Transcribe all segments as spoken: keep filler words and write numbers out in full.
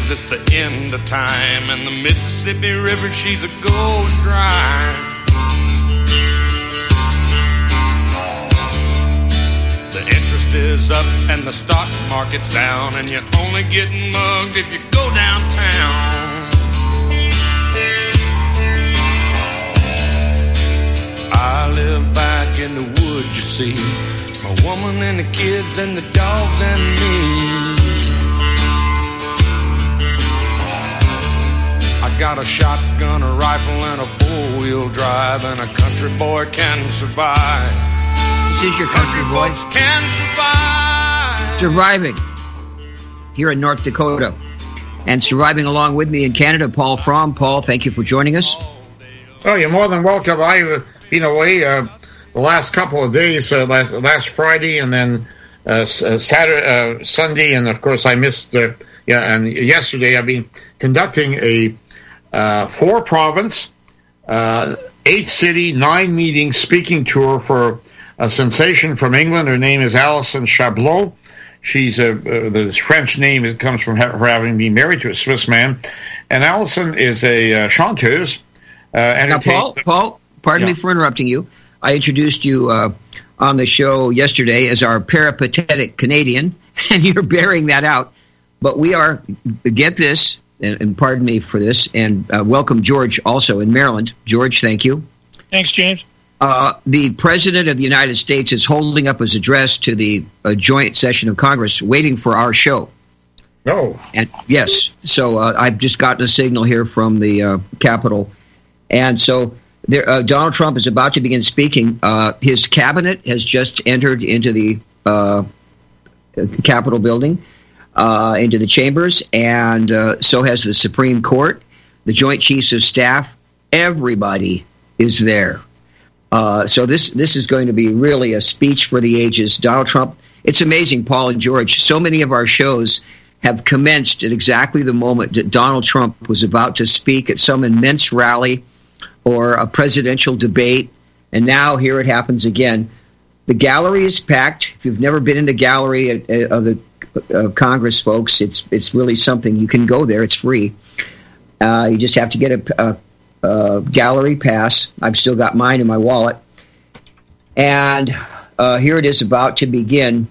'cause it's the end of time, and the Mississippi River, she's a going dry. The interest is up and the stock market's down, and you're only getting mugged if you go downtown. I live back in the woods, you see, my woman and the kids and the dogs and me. I got a shotgun, a rifle, and a four-wheel drive, and a country boy can survive. This is your country boy. Can survive. Surviving here in North Dakota. And surviving along with me in Canada, Paul Fromm. Paul, thank you for joining us. Oh, you're more than welcome. I've been away uh, the last couple of days, uh, last, last Friday, and then uh, Saturday, uh, Sunday, and of course I missed, uh, yeah, and yesterday I've been conducting a uh, four-province, uh, eight-city, nine-meeting speaking tour for a sensation from England. Her name is Alison Chablot. She's a, uh, the French name, it comes from her having been married to a Swiss man. And Alison is a uh, chanteuse. Uh, now, Paul, Paul, pardon yeah. me for interrupting you. I introduced you uh, on the show yesterday as our peripatetic Canadian, and you're bearing that out. But we are, get this, and, and pardon me for this, and uh, welcome George also in Maryland. George, thank you. Thanks, James. Uh, the President of the United States is holding up his address to the uh, joint session of Congress, waiting for our show. No. And yes, so uh, I've just gotten a signal here from the uh, Capitol. And so there, uh, Donald Trump is about to begin speaking. Uh, his cabinet has just entered into the uh, Capitol building, uh, into the chambers, and uh, so has the Supreme Court, the Joint Chiefs of Staff. Everybody is there. Uh, so this this is going to be really a speech for the ages. Donald Trump, it's amazing, Paul and George, so many of our shows have commenced at exactly the moment that Donald Trump was about to speak at some immense rally or a presidential debate, and now here it happens again. The gallery is packed. If you've never been in the gallery of the uh, Congress, folks, it's it's really something. You can go there. It's free. Uh, you just have to get a, a Uh, gallery pass. I've still got mine in my wallet. And uh, here it is about to begin.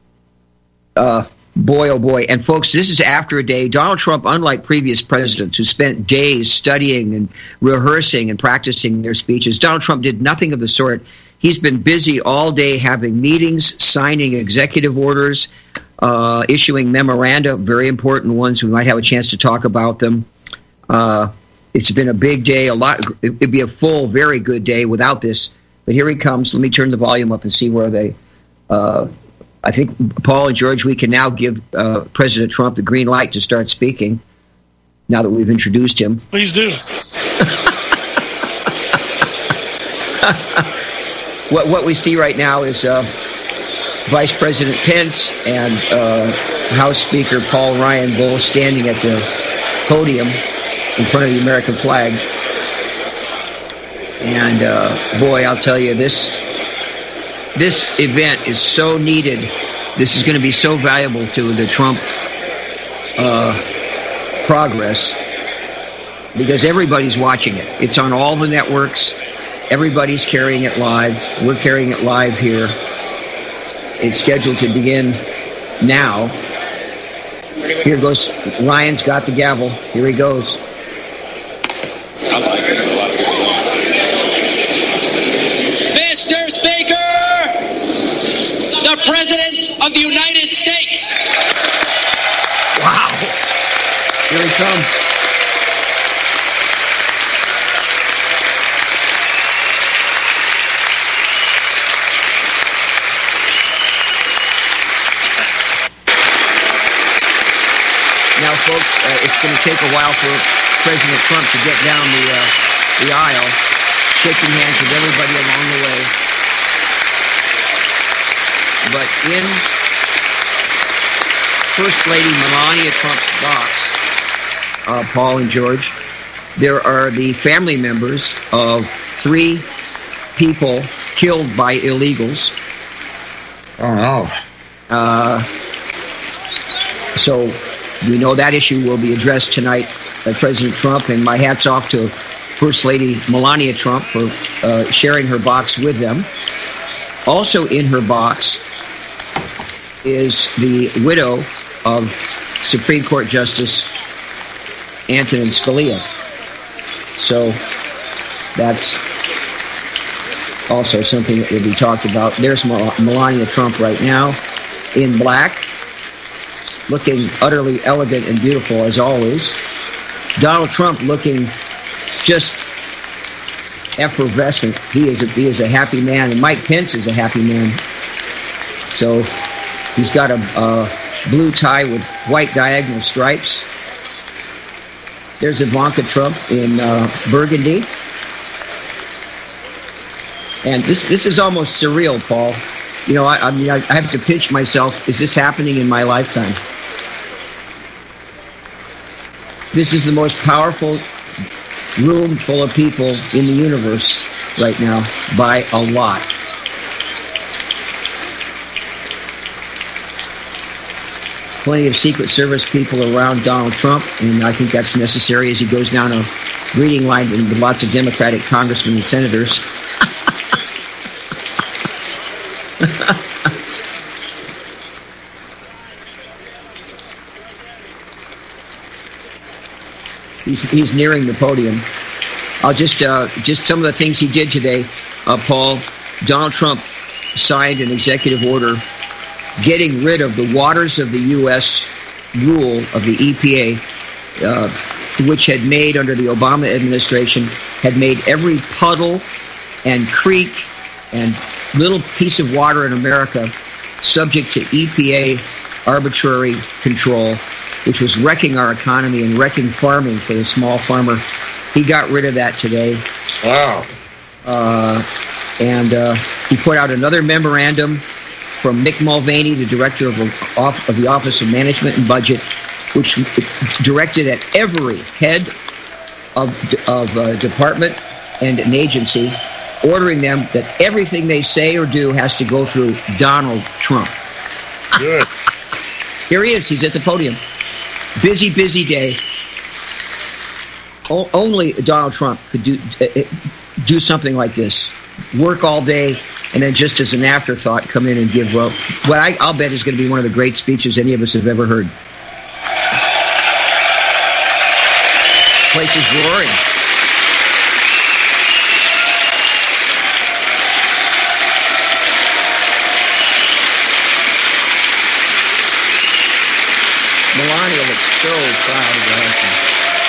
Uh, boy, oh boy. And folks, this is after a day. Donald Trump, unlike previous presidents who spent days studying and rehearsing and practicing their speeches, Donald Trump did nothing of the sort. He's been busy all day having meetings, signing executive orders, uh, issuing memoranda, very important ones. We might have a chance to talk about them. Uh, It's been a big day, a lot. It'd be a full, very good day without this. But here he comes. Let me turn the volume up and see where they. Uh, I think Paul and George, we can now give uh, President Trump the green light to start speaking. Now that we've introduced him, please do. what what we see right now is uh, Vice President Pence and uh, House Speaker Paul Ryan both standing at the podium in front of the American flag. And uh, boy, I'll tell you, this this event is so needed. This is going to be so valuable to the Trump uh, progress because everybody's watching it. It's on all the networks. Everybody's carrying it live. We're carrying it live here. It's scheduled to begin now. Here goes. Ryan's got the gavel. Here he goes. Mister Speaker, the President of the United States. Wow. Here he comes. Now, folks, uh, it's going to take a while for President Trump to get down the uh, the aisle, shaking hands with everybody along the way. But in First Lady Melania Trump's box, uh, Paul and George, there are the family members of three people killed by illegals. Oh, no. Uh, so we know that issue will be addressed tonight by President Trump, and my hat's off to First Lady Melania Trump for uh, sharing her box with them. Also in her box is the widow of Supreme Court Justice Antonin Scalia. So that's also something that will be talked about. There's Melania Trump right now in black, looking utterly elegant and beautiful as always. Donald Trump looking just effervescent. He is a, he is a happy man, and Mike Pence is a happy man. So he's got a, a blue tie with white diagonal stripes. There's Ivanka Trump in uh, burgundy. And this this is almost surreal, Paul. You know, I, I mean, I, I have to pinch myself. Is this happening in my lifetime? This is the most powerful room full of people in the universe right now by a lot. Plenty of Secret Service people around Donald Trump, and I think that's necessary as he goes down a reading line with lots of Democratic congressmen and senators. he's, he's nearing the podium. I'll just uh, just some of the things he did today, uh, Paul. Donald Trump signed an executive order getting rid of the waters of the U S rule of the E P A, uh, which had made under the Obama administration, had made every puddle and creek and little piece of water in America subject to E P A arbitrary control, which was wrecking our economy and wrecking farming for the small farmer. He got rid of that today. Wow. Uh, and uh, he put out another memorandum from Mick Mulvaney, the director of, of the Office of Management and Budget, which directed at every head of, of uh, department and an agency, ordering them that everything they say or do has to go through Donald Trump. Good. Here he is. He's at the podium. Busy, busy day. O- only Donald Trump could do uh, do something like this. Work all day, and then just as an afterthought, come in and give well, what I, I'll bet is going to be one of the great speeches any of us have ever heard. Place is roaring. Melania looks so proud of her husband.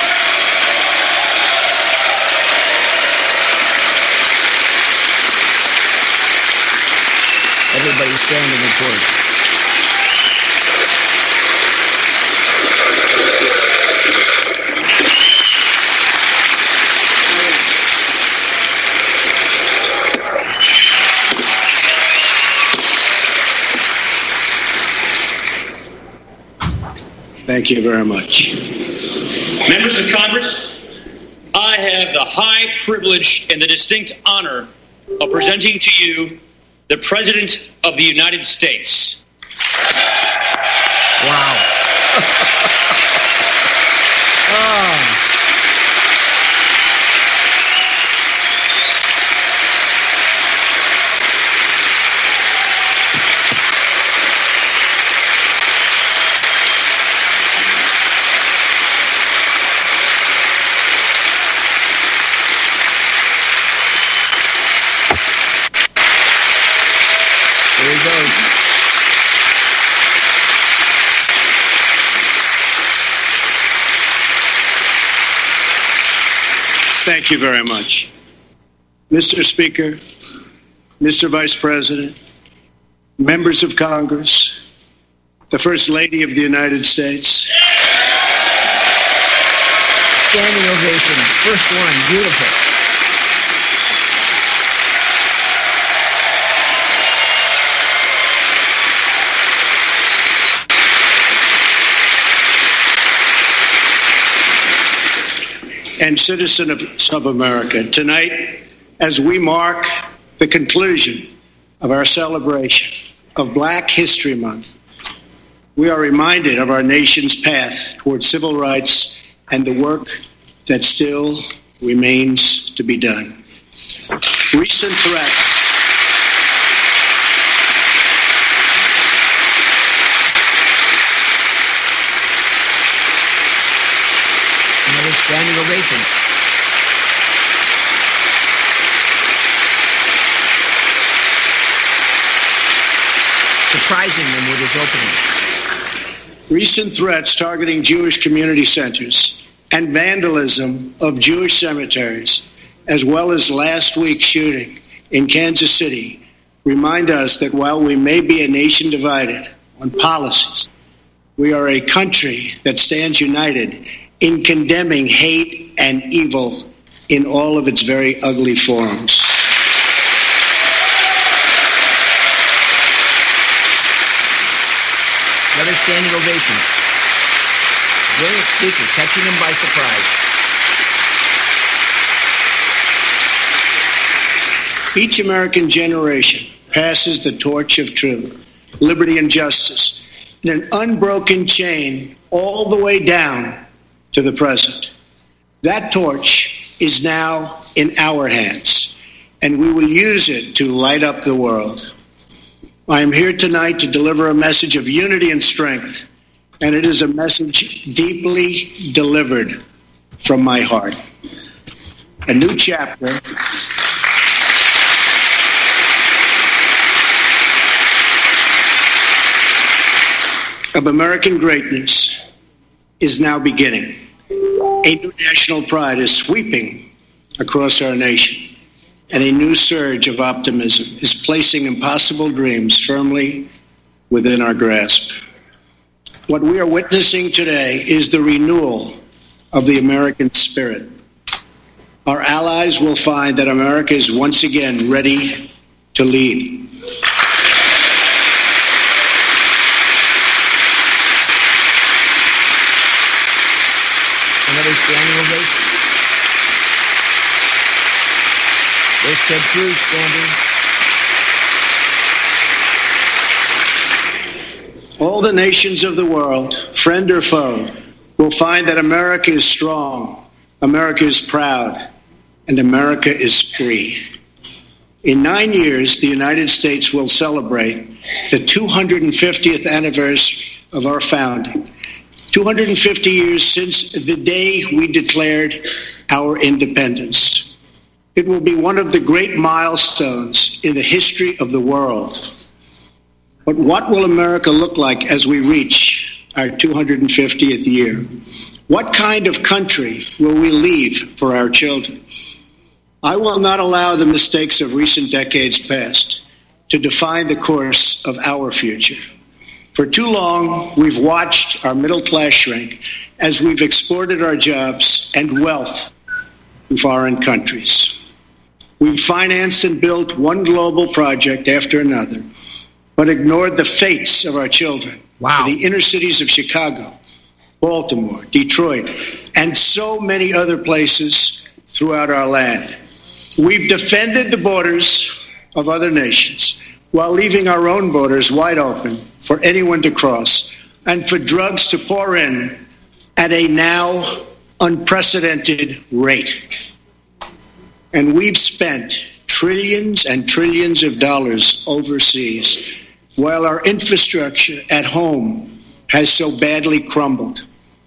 Everybody's standing in court. Thank you very much. Members of Congress, I have the high privilege and the distinct honor of presenting to you the President of the United States. Wow. Oh. There he goes. Thank you very much. Mister Speaker, Mister Vice President, members of Congress, the First Lady of the United States. Standing ovation. First one. Beautiful. And citizens of America, tonight, as we mark the conclusion of our celebration of Black History Month, we are reminded of our nation's path toward civil rights and the work that still remains to be done. Recent threats Another standing ovation. Surprising them with his opening. Recent threats targeting Jewish community centers and vandalism of Jewish cemeteries, as well as last week's shooting in Kansas City, remind us that while we may be a nation divided on policies, we are a country that stands united in condemning hate and evil in all of its very ugly forms. Another standing ovation. Brilliant speaker, catching them by surprise. Each American generation passes the torch of truth, liberty, and justice in an unbroken chain all the way down to the present. That torch is now in our hands, and we will use it to light up the world. I am here tonight to deliver a message of unity and strength, and it is a message deeply delivered from my heart. A new chapter of American greatness is now beginning. A new national pride is sweeping across our nation, and a new surge of optimism is placing impossible dreams firmly within our grasp. What we are witnessing today is the renewal of the American spirit. Our allies will find that America is once again ready to lead. Another standing ovation. There's Ted Cruz standing. All the nations of the world, friend or foe, will find that America is strong, America is proud, and America is free. In nine years, the United States will celebrate the two hundred fiftieth anniversary of our founding. two hundred fifty years since the day we declared our independence. It will be one of the great milestones in the history of the world. But what will America look like as we reach our two hundred fiftieth year? What kind of country will we leave for our children? I will not allow the mistakes of recent decades past to define the course of our future. For too long, we've watched our middle class shrink as we've exported our jobs and wealth to foreign countries. We financed and built one global project after another, but ignored the fates of our children. Wow. The inner cities of Chicago, Baltimore, Detroit, and so many other places throughout our land. We've defended the borders of other nations while leaving our own borders wide open for anyone to cross and for drugs to pour in at a now unprecedented rate. And we've spent trillions and trillions of dollars overseas while our infrastructure at home has so badly crumbled.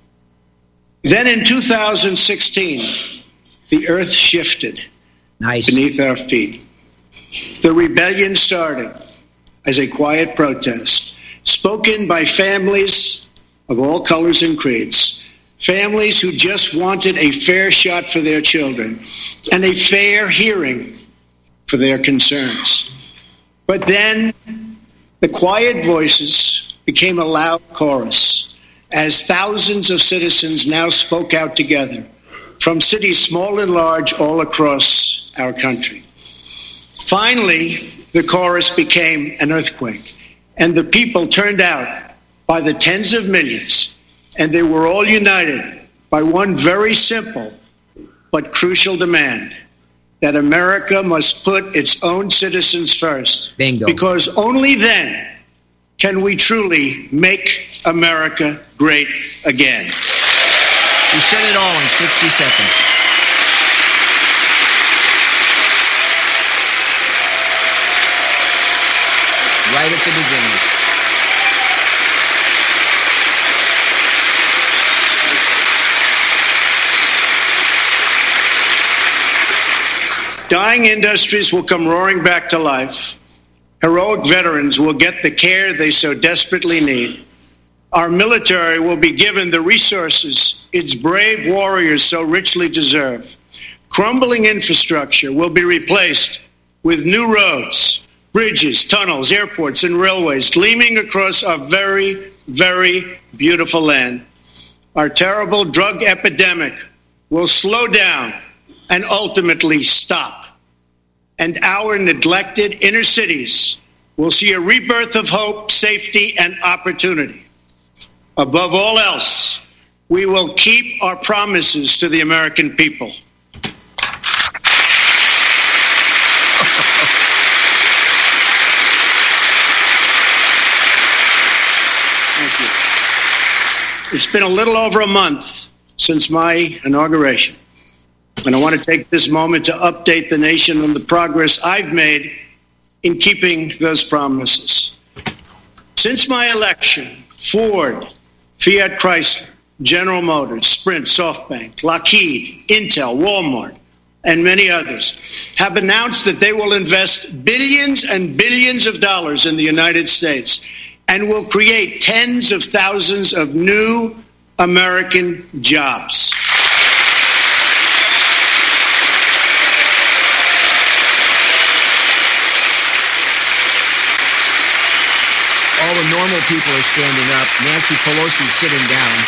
Then in two thousand sixteen, the earth shifted Nice. beneath our feet. The rebellion started as a quiet protest, spoken by families of all colors and creeds, families who just wanted a fair shot for their children and a fair hearing for their concerns. But then the quiet voices became a loud chorus as thousands of citizens now spoke out together from cities small and large all across our country. Finally, the chorus became an earthquake, and the people turned out by the tens of millions, and they were all united by one very simple but crucial demand, that America must put its own citizens first. Bingo. Because only then can we truly make America great again. He said it all in sixty seconds. Right at the beginning. Dying industries will come roaring back to life. Heroic veterans will get the care they so desperately need. Our military will be given the resources its brave warriors so richly deserve. Crumbling infrastructure will be replaced with new roads, bridges, tunnels, airports, and railways gleaming across our very, very beautiful land. Our terrible drug epidemic will slow down and ultimately stop. And our neglected inner cities will see a rebirth of hope, safety, and opportunity. Above all else, we will keep our promises to the American people. Thank you. It's been a little over a month since my inauguration. And I want to take this moment to update the nation on the progress I've made in keeping those promises. Since my election, Ford, Fiat Chrysler, General Motors, Sprint, SoftBank, Lockheed, Intel, Walmart, and many others have announced that they will invest billions and billions of dollars in the United States and will create tens of thousands of new American jobs. All the normal people are standing up. Nancy Pelosi's sitting down.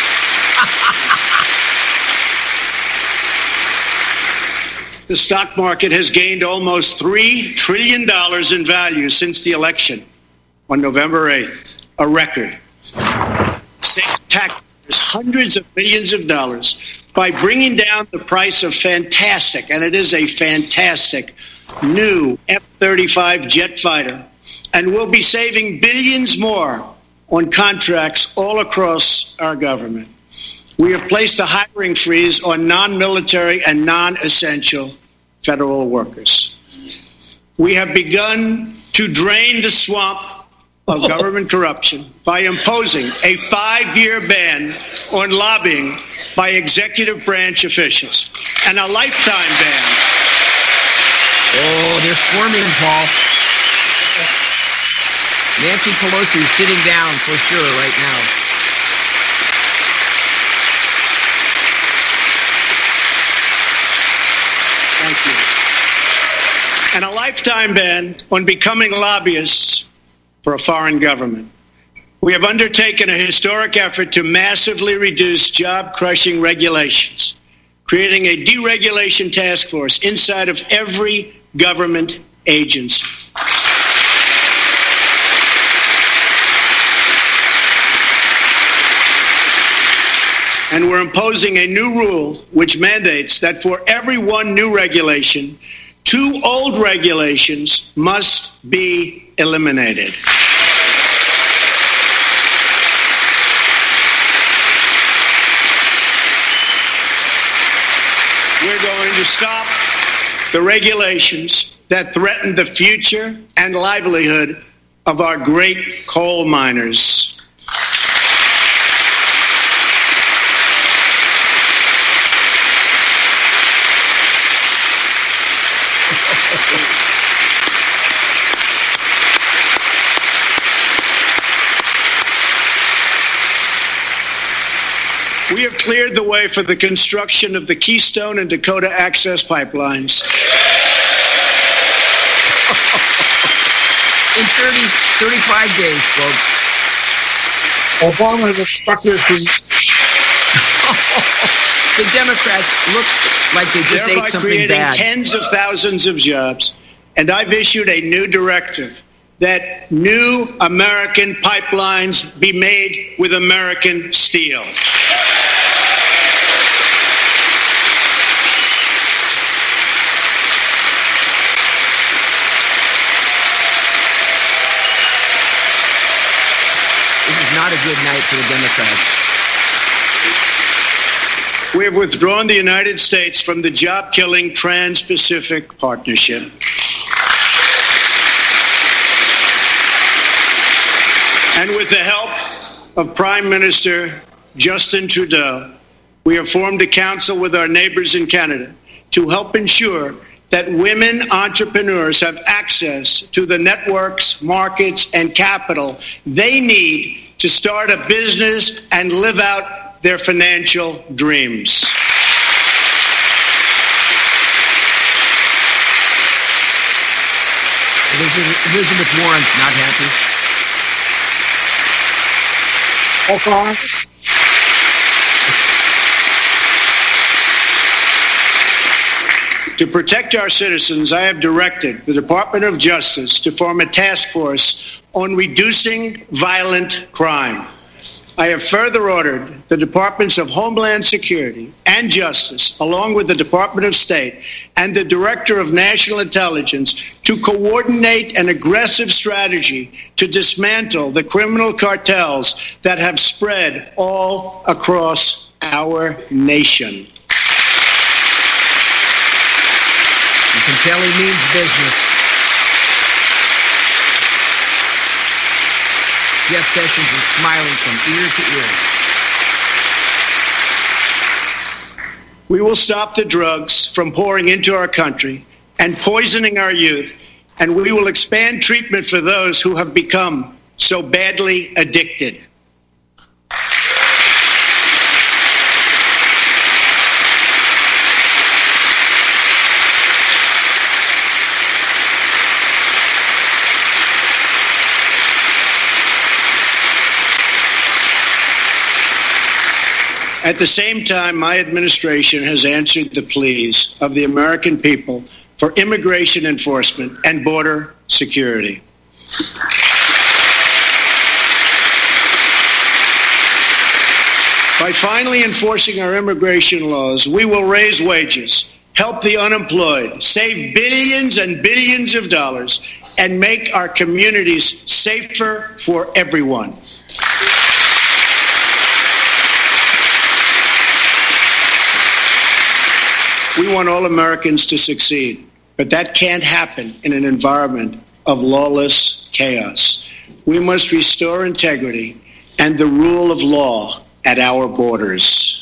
The stock market has gained almost three trillion dollars in value since the election on November eighth, a record. Saved taxpayers hundreds of millions of dollars by bringing down the price of fantastic, and it is a fantastic, new F thirty-five jet fighter. And we'll be saving billions more on contracts all across our government. We have placed a hiring freeze on non-military and non-essential federal workers. We have begun to drain the swamp of government corruption by imposing a five-year ban on lobbying by executive branch officials and a lifetime ban. Oh, they're squirming, Paul. Nancy Pelosi is sitting down for sure right now. Thank you. And a lifetime ban on becoming lobbyists for a foreign government. We have undertaken a historic effort to massively reduce job-crushing regulations, creating a deregulation task force inside of every government agency. And we're imposing a new rule which mandates that for every one new regulation, two old regulations must be eliminated. We're going to stop the regulations that threaten the future and livelihood of our great coal miners. We have cleared the way for the construction of the Keystone and Dakota Access pipelines. In thirty, thirty-five days, folks. Obama has obstructed the... The Democrats look like they just thereby ate something creating bad. tens of thousands of jobs. And I've issued a new directive that new American pipelines be made with American steel. This is not a good night for the Democrats. We have withdrawn the United States from the job-killing Trans-Pacific Partnership. And with the help of Prime Minister Justin Trudeau, we have formed a council with our neighbors in Canada to help ensure that women entrepreneurs have access to the networks, markets, and capital they need to start a business and live out their financial dreams. Elizabeth Warren's not happy. Okay. To protect our citizens, I have directed the Department of Justice to form a task force on reducing violent crime. I have further ordered the Departments of Homeland Security and Justice, along with the Department of State and the Director of National Intelligence, to coordinate an aggressive strategy to dismantle the criminal cartels that have spread all across our nation. You can tell he means business. Jeff Sessions is smiling from ear to ear. We will stop the drugs from pouring into our country and poisoning our youth, and we will expand treatment for those who have become so badly addicted. At the same time, my administration has answered the pleas of the American people for immigration enforcement and border security. By finally enforcing our immigration laws, we will raise wages, help the unemployed, save billions and billions of dollars, and make our communities safer for everyone. We want all Americans to succeed, but that can't happen in an environment of lawless chaos. We must restore integrity and the rule of law at our borders.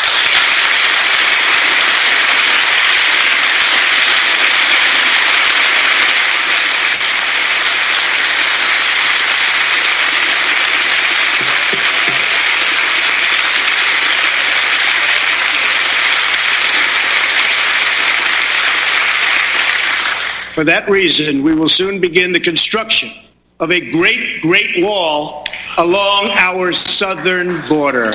For that reason, we will soon begin the construction of a great, great wall along our southern border.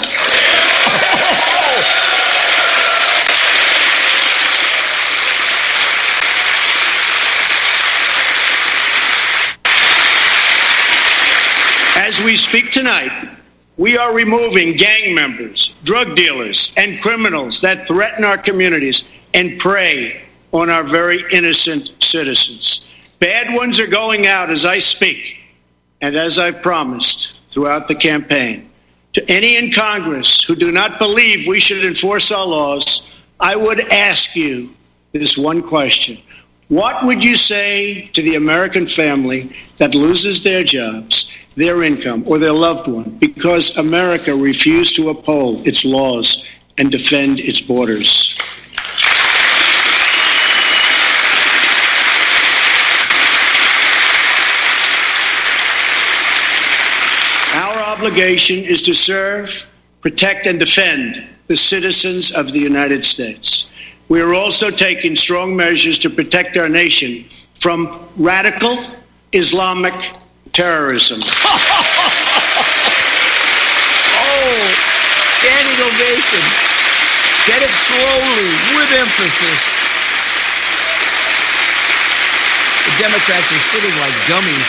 As we speak tonight, we are removing gang members, drug dealers, and criminals that threaten our communities and prey on our very innocent citizens. Bad ones are going out as I speak, and as I promised throughout the campaign. To any in Congress who do not believe we should enforce our laws, I would ask you this one question. What would you say to the American family that loses their jobs, their income, or their loved one because America refused to uphold its laws and defend its borders? Obligation is to serve, protect, and defend the citizens of the United States. We are also taking strong measures to protect our nation from radical Islamic terrorism. Oh, standing ovation. Get it slowly, with emphasis. The Democrats are sitting like dummies.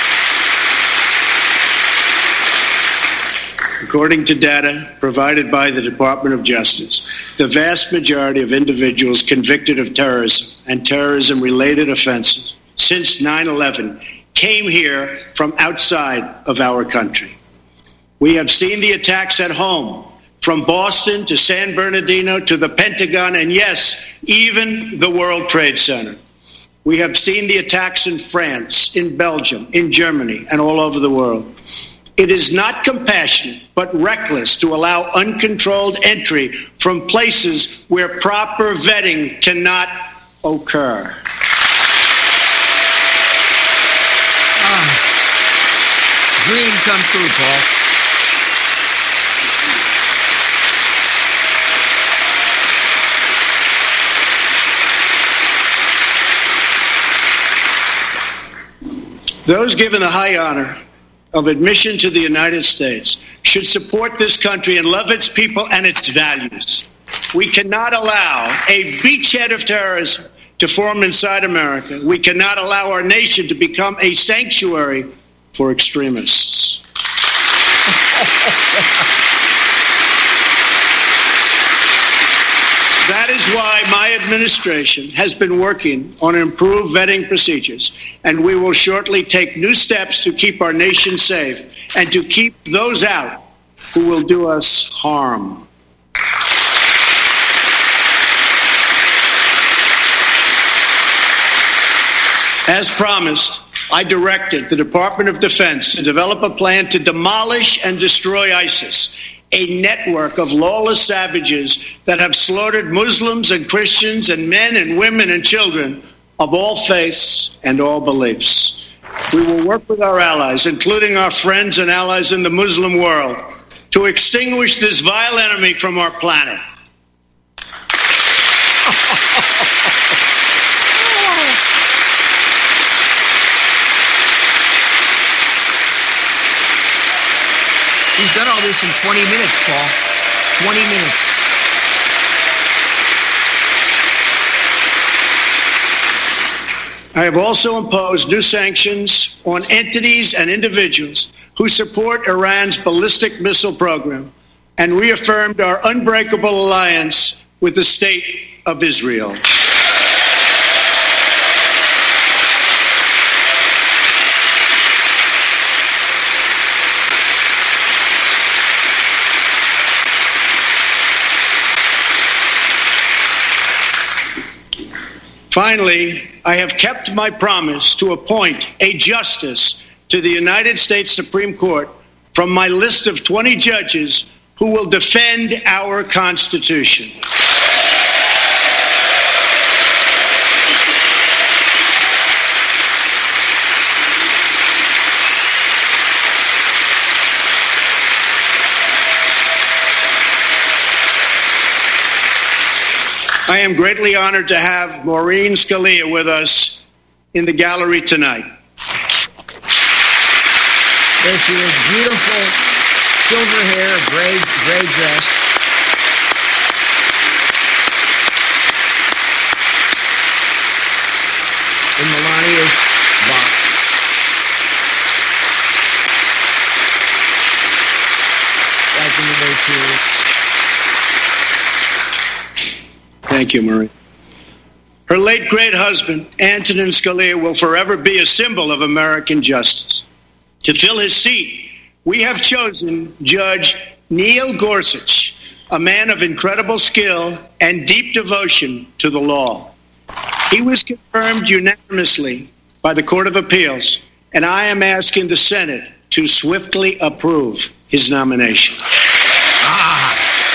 According to data provided by the Department of Justice, the vast majority of individuals convicted of terrorism and terrorism-related offenses since nine eleven came here from outside of our country. We have seen the attacks at home, from Boston to San Bernardino to the Pentagon, and yes, even the World Trade Center. We have seen the attacks in France, in Belgium, in Germany, and all over the world. It is not compassionate, but reckless to allow uncontrolled entry from places where proper vetting cannot occur. Ah, dream come true, Paul. Those given the high honor of admission to the United States should support this country and love its people and its values. We cannot allow a beachhead of terrorism to form inside America. We cannot allow our nation to become a sanctuary for extremists. That is why my administration has been working on improved vetting procedures, and we will shortly take new steps to keep our nation safe and to keep those out who will do us harm. As promised, I directed the Department of Defense to develop a plan to demolish and destroy ISIS, a network of lawless savages that have slaughtered Muslims and Christians and men and women and children of all faiths and all beliefs. We will work with our allies, including our friends and allies in the Muslim world, to extinguish this vile enemy from our planet. He's done all this in twenty minutes, Paul. twenty minutes. I have also imposed new sanctions on entities and individuals who support Iran's ballistic missile program and reaffirmed our unbreakable alliance with the State of Israel. Finally, I have kept my promise to appoint a justice to the United States Supreme Court from my list of twenty judges who will defend our Constitution. I am greatly honored to have Maureen Scalia with us in the gallery tonight. There she is, beautiful silver hair, gray, gray dress. In Melania's box. Back in the day, too. Thank you, Marie. Her late great husband, Antonin Scalia, will forever be a symbol of American justice. To fill his seat, we have chosen Judge Neil Gorsuch, a man of incredible skill and deep devotion to the law. He was confirmed unanimously by the Court of Appeals, and I am asking the Senate to swiftly approve his nomination. Ah.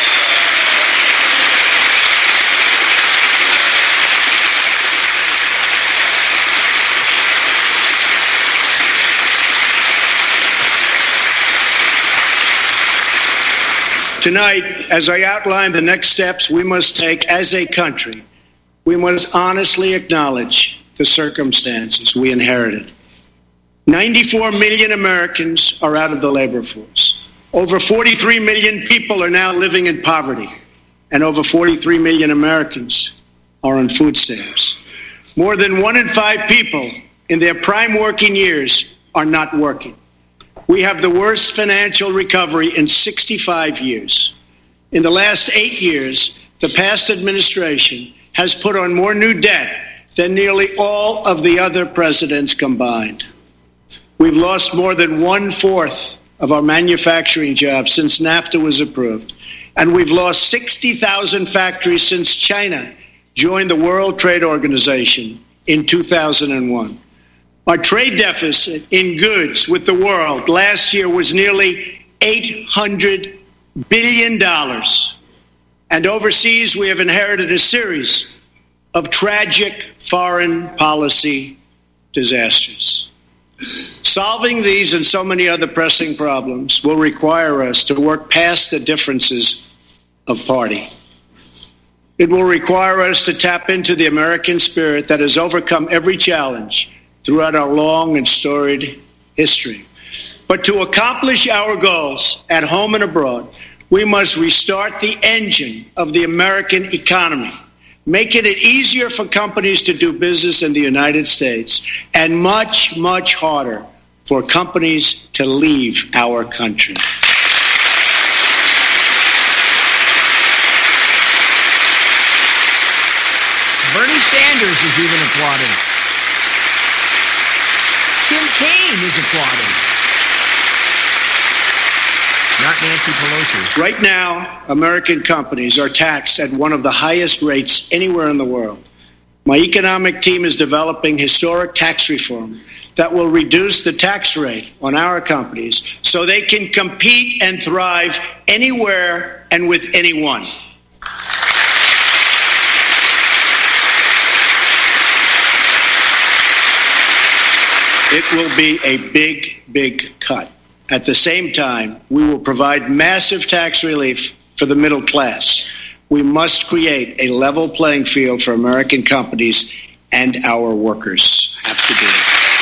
Tonight, as I outline the next steps we must take as a country, we must honestly acknowledge the circumstances we inherited. ninety-four million Americans are out of the labor force. Over forty-three million people are now living in poverty, and over forty-three million Americans are on food stamps. More than one in five people in their prime working years are not working. We have the worst financial recovery in sixty-five years. In the last eight years, the past administration has put on more new debt than nearly all of the other presidents combined. We've lost more than one-fourth of our manufacturing jobs since NAFTA was approved. And we've lost sixty thousand factories since China joined the World Trade Organization in two thousand one. Our trade deficit in goods with the world last year was nearly eight hundred billion dollars. And overseas, we have inherited a series of tragic foreign policy disasters. Solving these and so many other pressing problems will require us to work past the differences of party. It will require us to tap into the American spirit that has overcome every challenge throughout our long and storied history. But to accomplish our goals at home and abroad, we must restart the engine of the American economy, making it easier for companies to do business in the United States and much, much harder for companies to leave our country. Bernie Sanders is even applauding. Tim Kaine is applauding. Not Nancy Pelosi. Right now, American companies are taxed at one of the highest rates anywhere in the world. My economic team is developing historic tax reform that will reduce the tax rate on our companies so they can compete and thrive anywhere and with anyone. It will be a big, big cut. At the same time, we will provide massive tax relief for the middle class. We must create a level playing field for American companies, and our workers have to do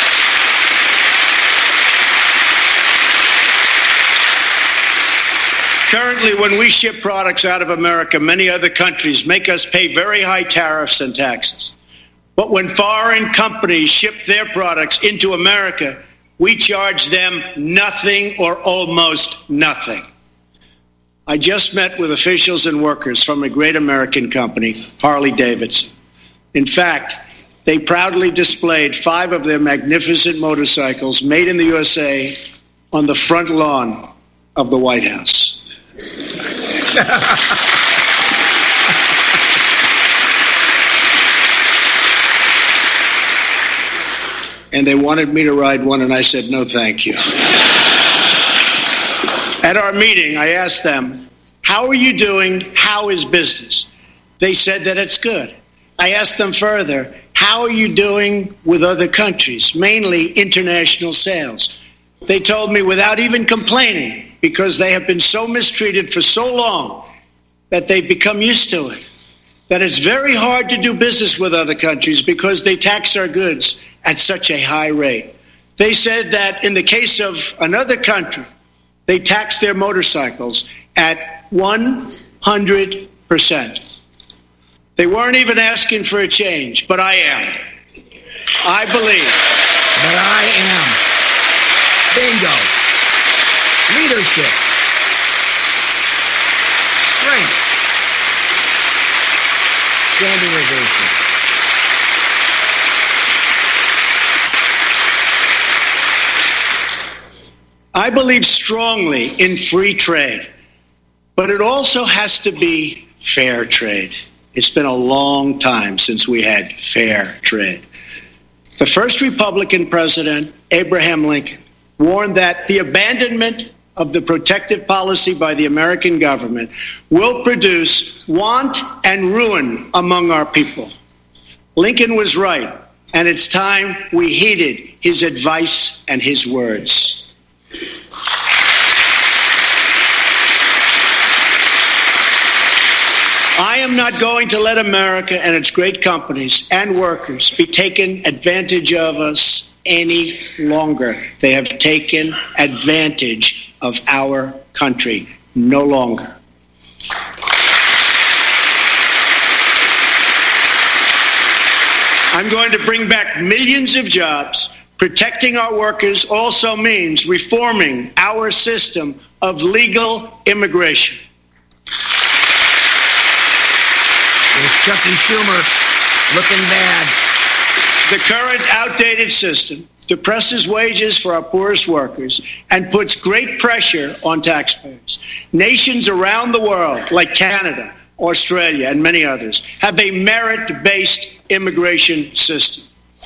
it. Currently, when we ship products out of America, many other countries make us pay very high tariffs and taxes. But when foreign companies ship their products into America, we charge them nothing or almost nothing. I just met with officials and workers from a great American company, Harley-Davidson. In fact, they proudly displayed five of their magnificent motorcycles made in the U S A on the front lawn of the White House. And they wanted me to ride one, and I said, no, thank you. At our meeting, I asked them, how are you doing? How is business? They said that it's good. I asked them further, how are you doing with other countries, mainly international sales? They told me without even complaining, because they have been so mistreated for so long that they've become used to it, that it's very hard to do business with other countries because they tax our goods at such a high rate. They said that in the case of another country, they tax their motorcycles at one hundred percent. They weren't even asking for a change, but I am. I believe. But I am. Bingo. Leadership. Strength. Standing ovation. I believe strongly in free trade, but it also has to be fair trade. It's been a long time since we had fair trade. The first Republican president, Abraham Lincoln, warned that the abandonment of the protective policy by the American government will produce want and ruin among our people. Lincoln was right, and it's time we heeded his advice and his words. I am not going to let America and its great companies and workers be taken advantage of us any longer. They have taken advantage of our country no longer. I'm going to bring back millions of jobs. Protecting our workers also means reforming our system of legal immigration. There's Chucky Schumer looking bad. The current outdated system depresses wages for our poorest workers, and puts great pressure on taxpayers. Nations around the world, like Canada, Australia, and many others, have a merit-based immigration system.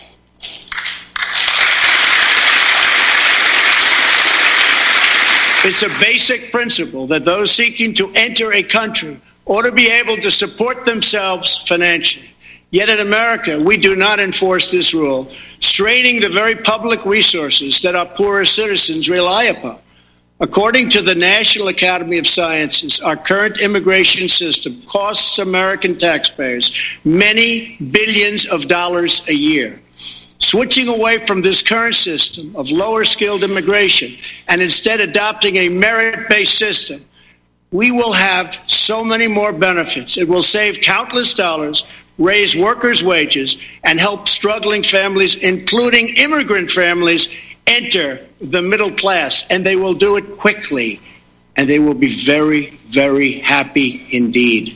It's a basic principle that those seeking to enter a country ought to be able to support themselves financially. Yet in America, we do not enforce this rule, straining the very public resources that our poorest citizens rely upon. According to the National Academy of Sciences, our current immigration system costs American taxpayers many billions of dollars a year. Switching away from this current system of lower-skilled immigration and instead adopting a merit-based system, we will have so many more benefits. It will save countless dollars, raise workers' wages, and help struggling families, including immigrant families, enter the middle class. And they will do it quickly, and they will be very, very happy indeed.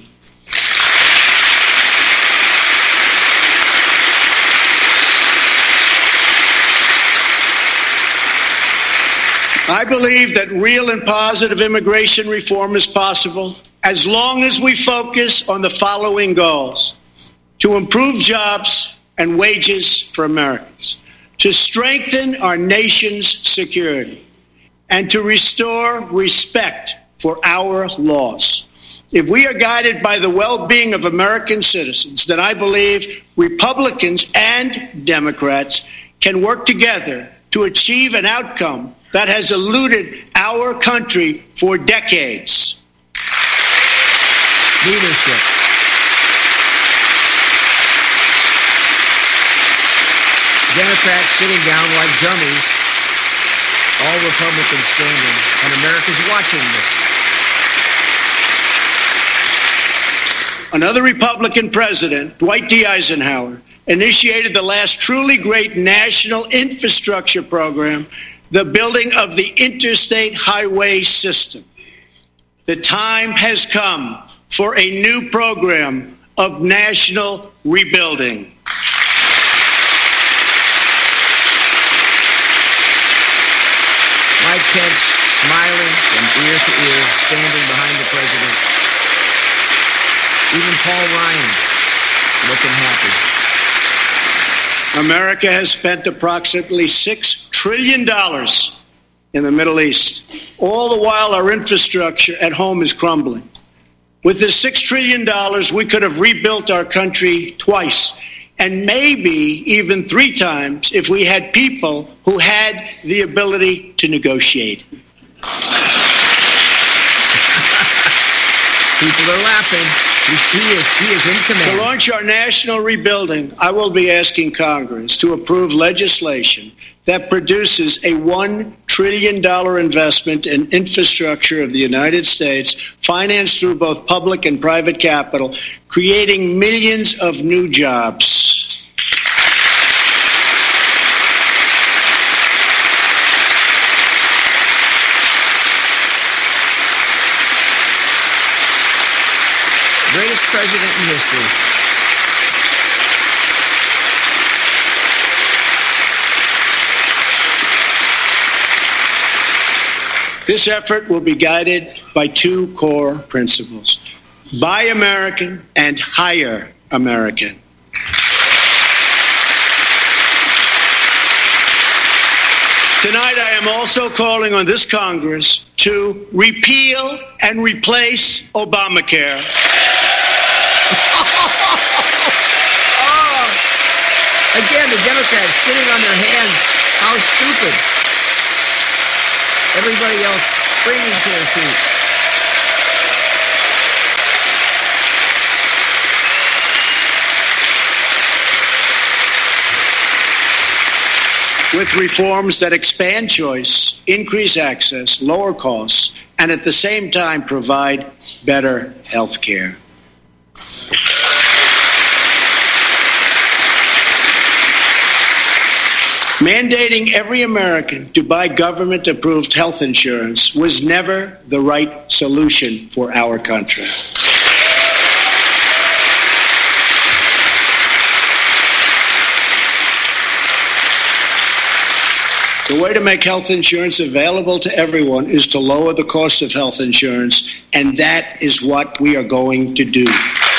I believe that real and positive immigration reform is possible as long as we focus on the following goals: to improve jobs and wages for Americans, to strengthen our nation's security, and to restore respect for our laws. If we are guided by the well-being of American citizens, then I believe Republicans and Democrats can work together to achieve an outcome that has eluded our country for decades. Leadership. Democrats sitting down like dummies, all Republicans standing, and America's watching this. Another Republican president, Dwight D. Eisenhower, initiated the last truly great national infrastructure program, the building of the interstate highway system. The time has come for a new program of national rebuilding. Mike Pence smiling from ear to ear, standing behind the president. Even Paul Ryan looking happy. America has spent approximately six trillion dollars in the Middle East. All the while, our infrastructure at home is crumbling. With the six trillion dollars, we could have rebuilt our country twice, and maybe even three times if we had people who had the ability to negotiate. People are laughing. He is, he is in command. To launch our national rebuilding, I will be asking Congress to approve legislation that produces a one trillion dollars investment in infrastructure of the United States, financed through both public and private capital, creating millions of new jobs. Greatest president in history. This effort will be guided by two core principles: Buy American and Hire American. Tonight, I am also calling on this Congress to repeal and replace Obamacare. Oh, again, the Democrats sitting on their hands. How stupid. Everybody else springing to their feet. With reforms that expand choice, increase access, lower costs, and at the same time provide better health care. Mandating every American to buy government-approved health insurance was never the right solution for our country. The way to make health insurance available to everyone is to lower the cost of health insurance, and that is what we are going to do.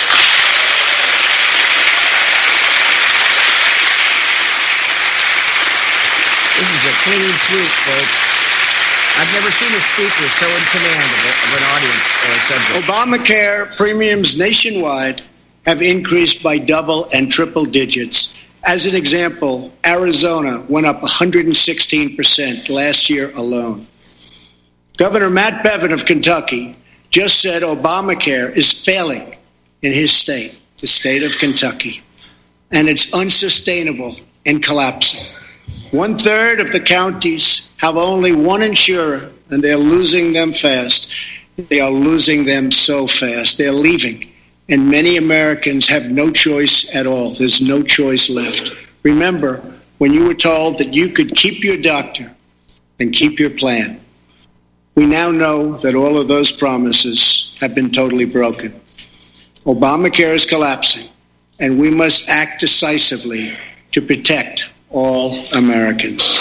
This is a clean sweep, folks. I've never seen a speaker so in command of, a, of an audience or a subject. Obamacare premiums nationwide have increased by double and triple digits. As an example, Arizona went up one hundred sixteen percent last year alone. Governor Matt Bevin of Kentucky just said Obamacare is failing in his state, the state of Kentucky, and it's unsustainable and collapsing. One third of the counties have only one insurer, and they're losing them fast. They are losing them so fast. They're leaving. And many Americans have no choice at all. There's no choice left. Remember, when you were told that you could keep your doctor and keep your plan, we now know that all of those promises have been totally broken. Obamacare is collapsing, and we must act decisively to protect all Americans.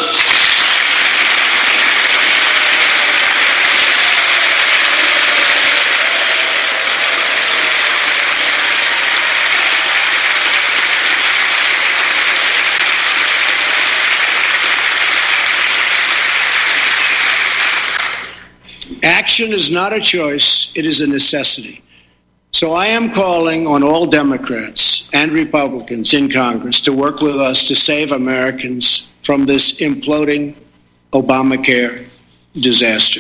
Action is not a choice, it is a necessity. So I am calling on all Democrats and Republicans in Congress to work with us to save Americans from this imploding Obamacare disaster.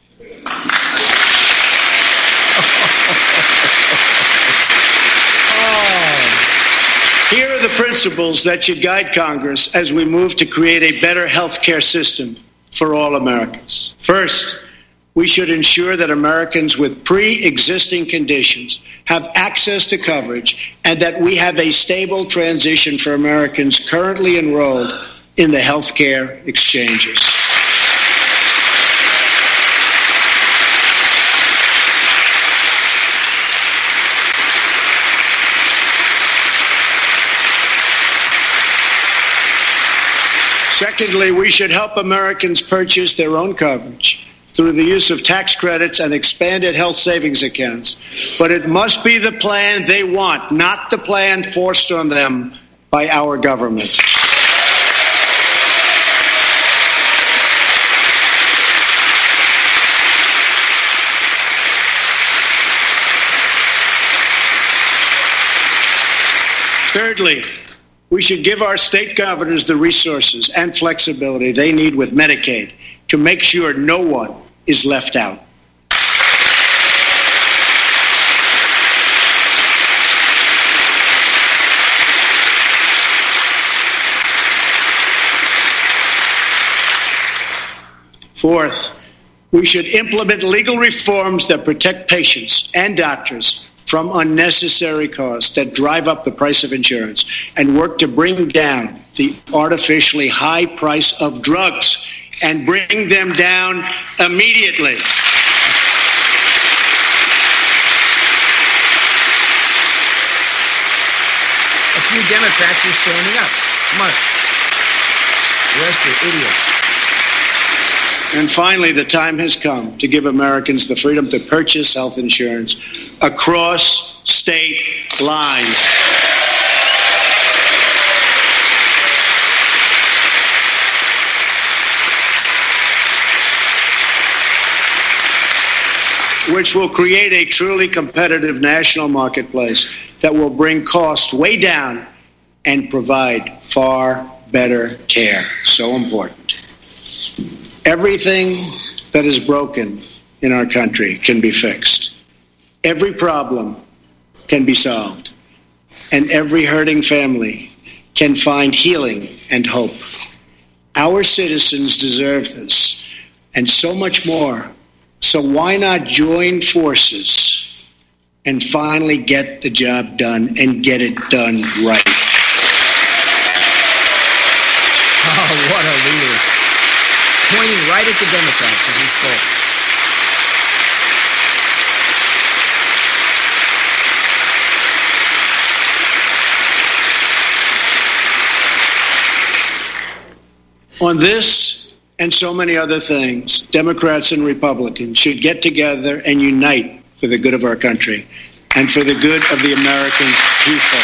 Here are the principles that should guide Congress as we move to create a better health care system for all Americans. First, we should ensure that Americans with pre-existing conditions have access to coverage and that we have a stable transition for Americans currently enrolled in the health care exchanges. Secondly, we should help Americans purchase their own coverage through the use of tax credits and expanded health savings accounts. But it must be the plan they want, not the plan forced on them by our government. Thirdly, we should give our state governors the resources and flexibility they need with Medicaid to make sure no one is left out. Fourth, we should implement legal reforms that protect patients and doctors from unnecessary costs that drive up the price of insurance and work to bring down the artificially high price of drugs and bring them down immediately. A few Democrats are standing up. Smart. The rest are idiots. And finally, the time has come to give Americans the freedom to purchase health insurance across state lines. Which will create a truly competitive national marketplace that will bring costs way down and provide far better care. So important. Everything that is broken in our country can be fixed. Every problem can be solved. And every hurting family can find healing and hope. Our citizens deserve this, and so much more. So why not join forces and finally get the job done and get it done right? Oh, what a leader. Pointing right at the Democrats as he spoke. On this and so many other things, Democrats and Republicans should get together and unite for the good of our country and for the good of the American people.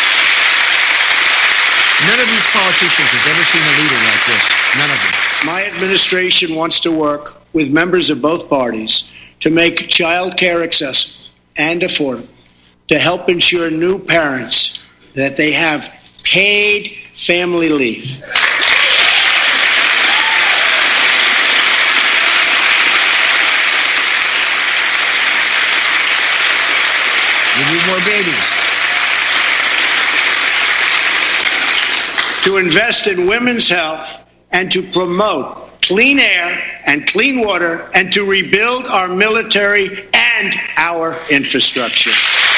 None of these politicians has ever seen a leader like this. None of them. My administration wants to work with members of both parties to make child care accessible and affordable, to help ensure new parents that they have paid family leave. We need more babies. To invest in women's health and to promote clean air and clean water and to rebuild our military and our infrastructure.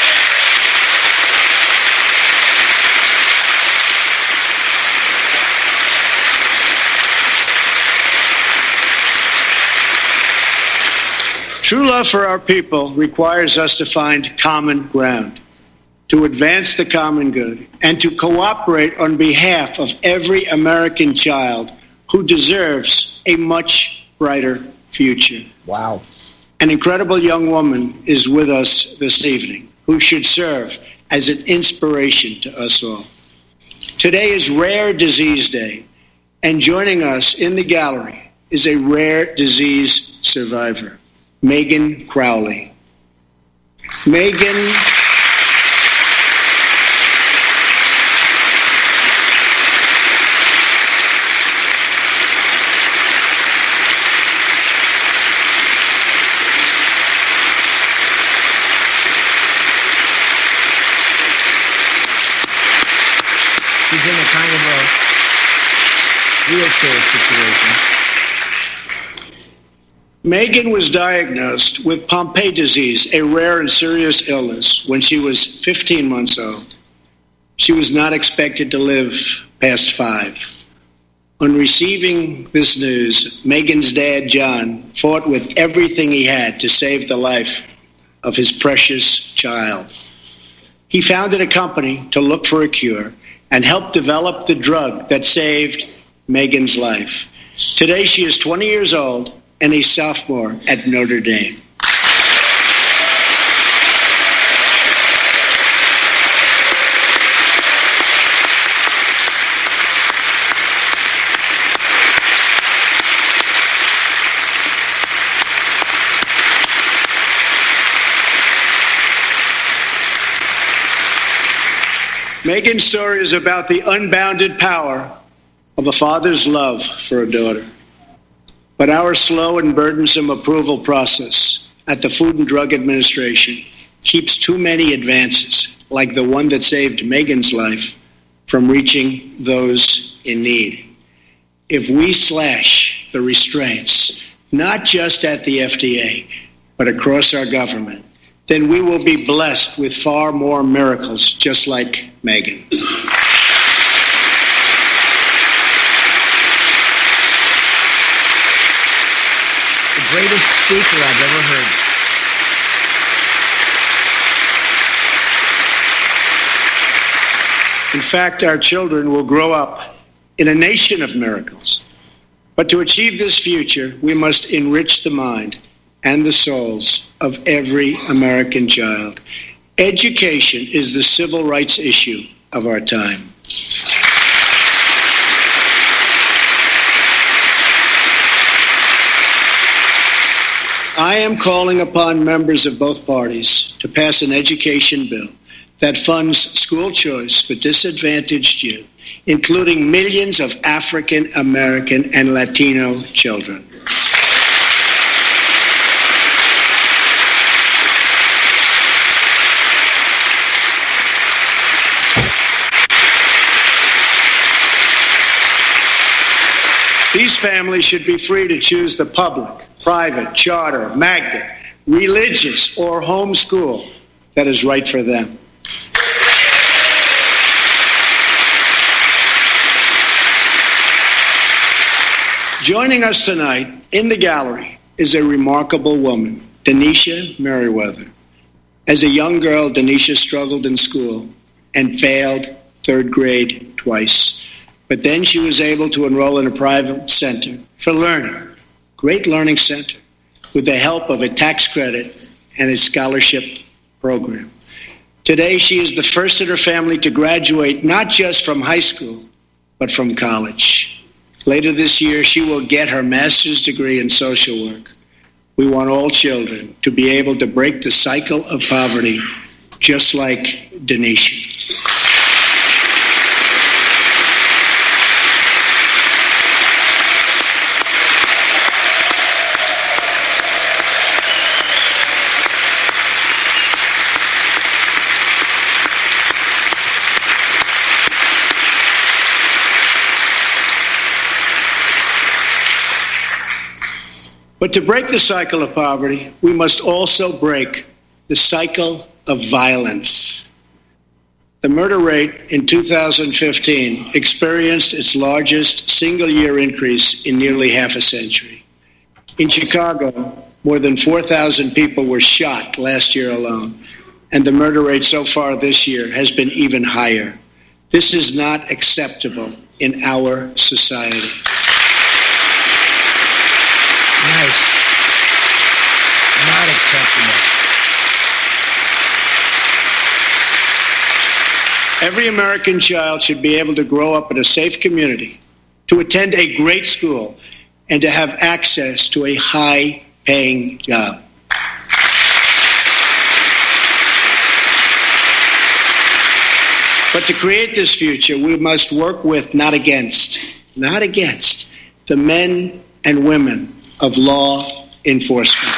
True love for our people requires us to find common ground, to advance the common good, and to cooperate on behalf of every American child who deserves a much brighter future. Wow. An incredible young woman is with us this evening who should serve as an inspiration to us all. Today is Rare Disease Day, and joining us in the gallery is a rare disease survivor, Megan Crowley. Megan She's in a kind of a wheelchair situation. Megan was diagnosed with Pompe disease, a rare and serious illness, when she was fifteen months old. She was not expected to live past five. On receiving this news, Megan's dad, John, fought with everything he had to save the life of his precious child. He founded a company to look for a cure and helped develop the drug that saved Megan's life. Today, she is twenty years old and a sophomore at Notre Dame. Megan's story is about the unbounded power of a father's love for a daughter. But our slow and burdensome approval process at the Food and Drug Administration keeps too many advances, like the one that saved Megan's life, from reaching those in need. If we slash the restraints, not just at the F D A, but across our government, then we will be blessed with far more miracles just like Megan. The greatest speaker I've ever heard. In fact, our children will grow up in a nation of miracles. But to achieve this future, we must enrich the mind and the souls of every American child. Education is the civil rights issue of our time. I am calling upon members of both parties to pass an education bill that funds school choice for disadvantaged youth, including millions of African American and Latino children. These families should be free to choose the public, private, charter, magnet, religious, or home school that is right for them. Joining us tonight in the gallery is a remarkable woman, Denisha Merriweather. As a young girl, Denisha struggled in school and failed third grade twice. But then she was able to enroll in a private center for learning, great learning center, with the help of a tax credit and a scholarship program. Today, she is the first in her family to graduate not just from high school, but from college. Later this year, she will get her master's degree in social work. We want all children to be able to break the cycle of poverty, just like Denisha. But to break the cycle of poverty, we must also break the cycle of violence. The murder rate in two thousand fifteen experienced its largest single-year increase in nearly half a century. In Chicago, more than four thousand people were shot last year alone, and the murder rate so far this year has been even higher. This is not acceptable in our society. Nice. Not acceptable. Every American child should be able to grow up in a safe community, to attend a great school, and to have access to a high-paying job. But to create this future, we must work with, not against, not against, the men and women of law enforcement.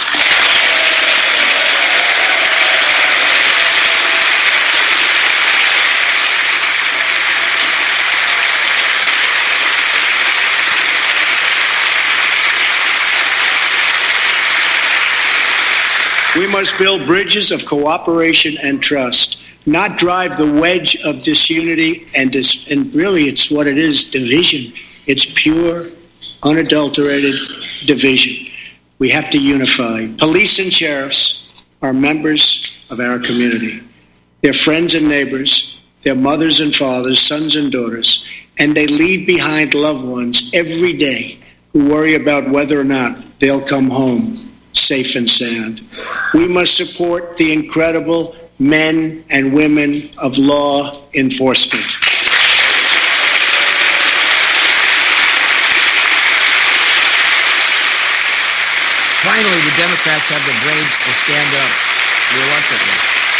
We must build bridges of cooperation and trust, not drive the wedge of disunity and dis- and really it's what it is, division. It's pure, unadulterated division. We have to unify. Police and sheriffs are members of our community. They're friends and neighbors. They're mothers and fathers, sons and daughters. And they leave behind loved ones every day who worry about whether or not they'll come home safe and sound. We must support the incredible men and women of law enforcement. Finally, the Democrats have the brains to stand up reluctantly.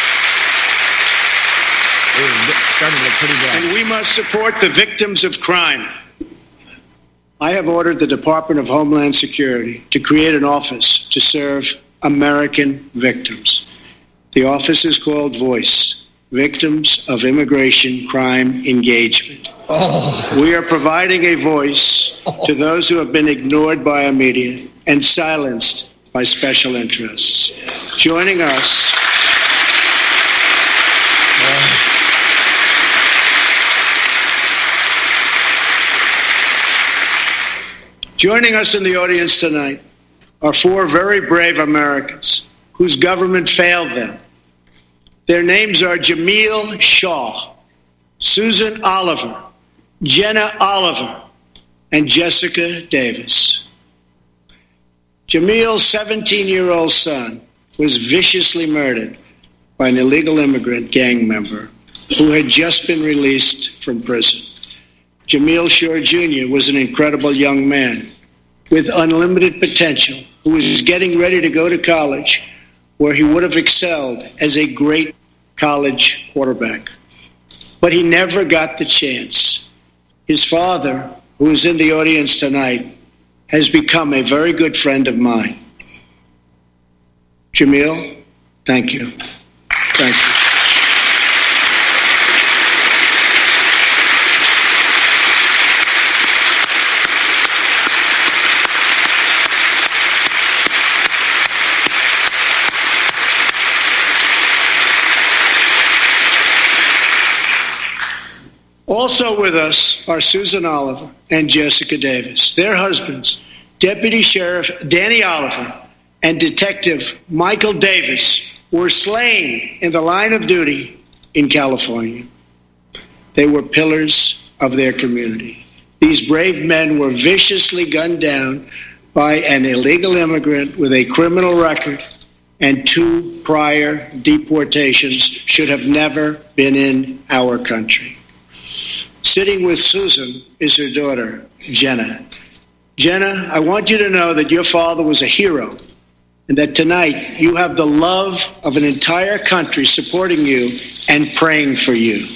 It's starting to look pretty bad. And we must support the victims of crime. I have ordered the Department of Homeland Security to create an office to serve American victims. The office is called VOICE, Victims of Immigration Crime Engagement. Oh. We are providing a voice oh. to those who have been ignored by our media and silenced by special interests. Joining us... Uh, Joining us in the audience tonight are four very brave Americans whose government failed them. Their names are Jamil Shaw, Susan Oliver, Jenna Oliver, and Jessica Davis. Jamil's seventeen-year-old son was viciously murdered by an illegal immigrant gang member who had just been released from prison. Jamil Shaw Junior was an incredible young man with unlimited potential who was getting ready to go to college where he would have excelled as a great college quarterback. But he never got the chance. His father, who is in the audience tonight, has become a very good friend of mine. Jamil, thank you. Thank you. Also with us are Susan Oliver and Jessica Davis. Their husbands, Deputy Sheriff Danny Oliver and Detective Michael Davis, were slain in the line of duty in California. They were pillars of their community. These brave men were viciously gunned down by an illegal immigrant with a criminal record and two prior deportations, should have never been in our country. Sitting with Susan is her daughter, Jenna. Jenna, I want you to know that your father was a hero and that tonight you have the love of an entire country supporting you and praying for you.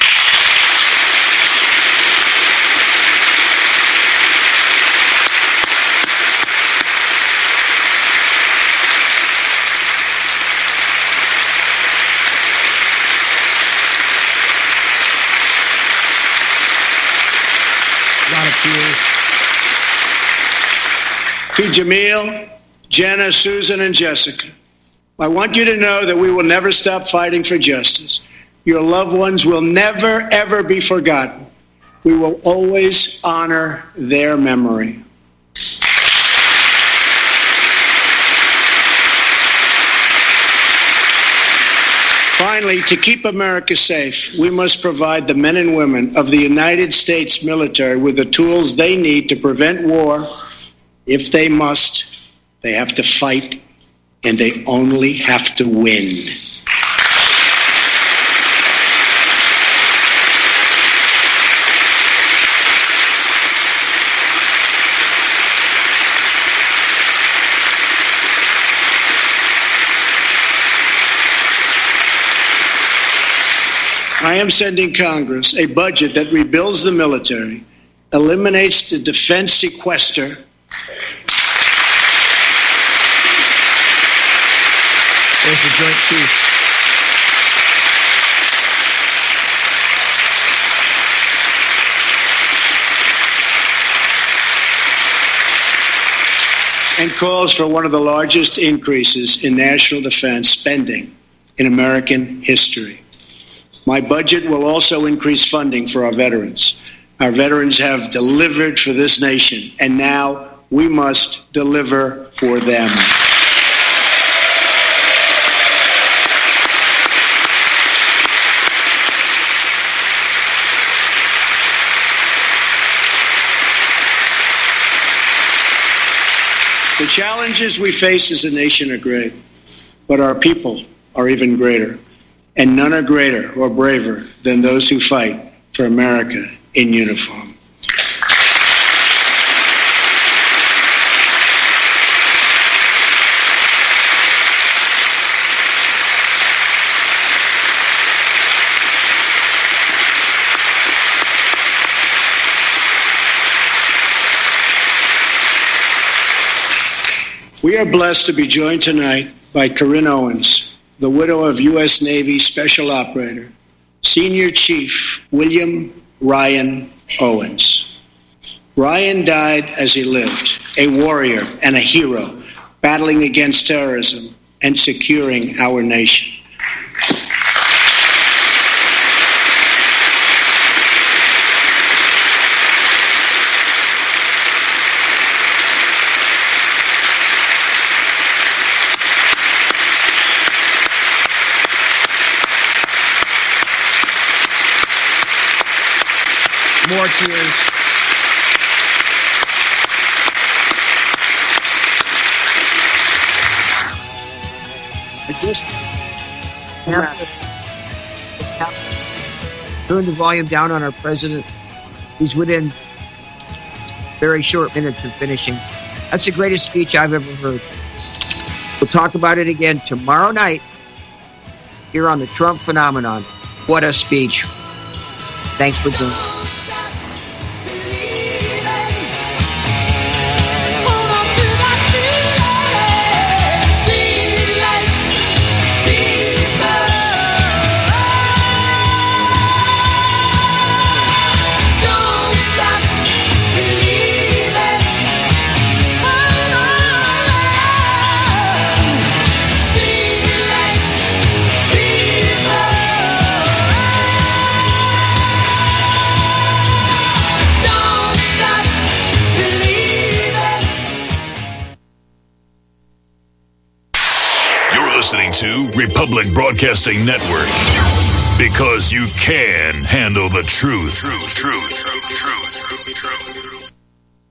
To Jamil, Jenna, Susan, and Jessica, I want you to know that we will never stop fighting for justice. Your loved ones will never, ever be forgotten. We will always honor their memory. Finally, to keep America safe, we must provide the men and women of the United States military with the tools they need to prevent war. If they must, they have to fight, and they only have to win. I am sending Congress a budget that rebuilds the military, eliminates the defense sequester, There's the Joint Chiefs. and calls for one of the largest increases in national defense spending in American history. My budget will also increase funding for our veterans. Our veterans have delivered for this nation, and now we must deliver for them. The challenges we face as a nation are great, but our people are even greater, and none are greater or braver than those who fight for America in uniform. We are blessed to be joined tonight by Corinne Owens, the widow of U S Navy Special Operator, Senior Chief William Ryan Owens. Ryan died as he lived, a warrior and a hero, battling against terrorism and securing our nation. More tears. Turn the volume down on our president. He's within very short minutes of finishing. That's the greatest speech I've ever heard. We'll talk about it again tomorrow night here on the Trump Phenomenon. What a speech. Thanks for joining. Listening to Republic Broadcasting Network, because you can handle the truth. Truth, truth, truth.